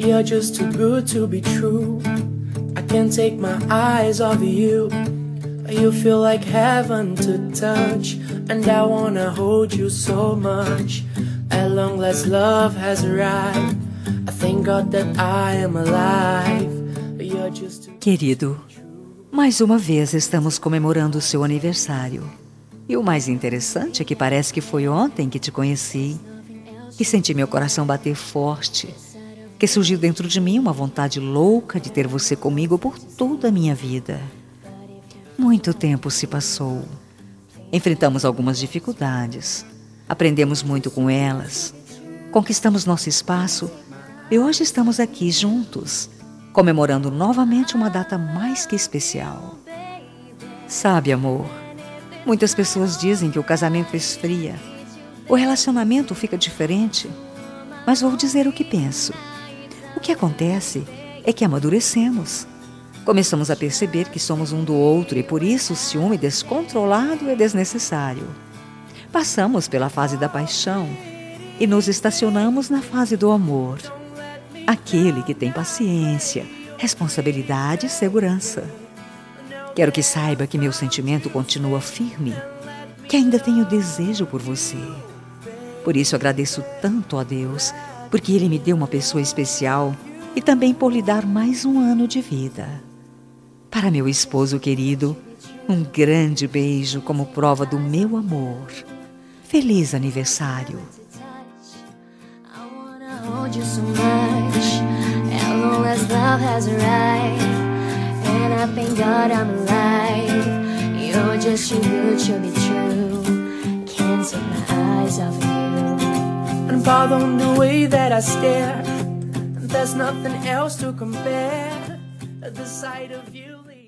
You're just too good to be true. I can't take my eyes off you. You feel like heaven to touch, and I wanna hold you so much. At long last love has arrived. I thank God that I am alive. You're just too... Querido, mais uma vez estamos comemorando o seu aniversário. E o mais interessante é que parece que foi ontem que te conheci, que senti meu coração bater forte, que surgiu dentro de mim uma vontade louca de ter você comigo por toda a minha vida. Muito tempo se passou. Enfrentamos algumas dificuldades, aprendemos muito com elas, conquistamos nosso espaço e hoje estamos aqui juntos, comemorando novamente uma data mais que especial. Sabe, amor, muitas pessoas dizem que o casamento esfria, o relacionamento fica diferente, mas vou dizer o que penso. O que acontece é que amadurecemos. Começamos a perceber que somos um do outro e por isso o ciúme descontrolado é desnecessário. Passamos pela fase da paixão e nos estacionamos na fase do amor. Aquele que tem paciência, responsabilidade e segurança. Quero que saiba que meu sentimento continua firme, que ainda tenho desejo por você. Por isso agradeço tanto a Deus, porque Ele me deu uma pessoa especial e também por lhe dar mais um ano de vida. Para meu esposo querido, um grande beijo como prova do meu amor. Feliz aniversário! And pardon the way that I stare. There's nothing else to compare. The sight of you.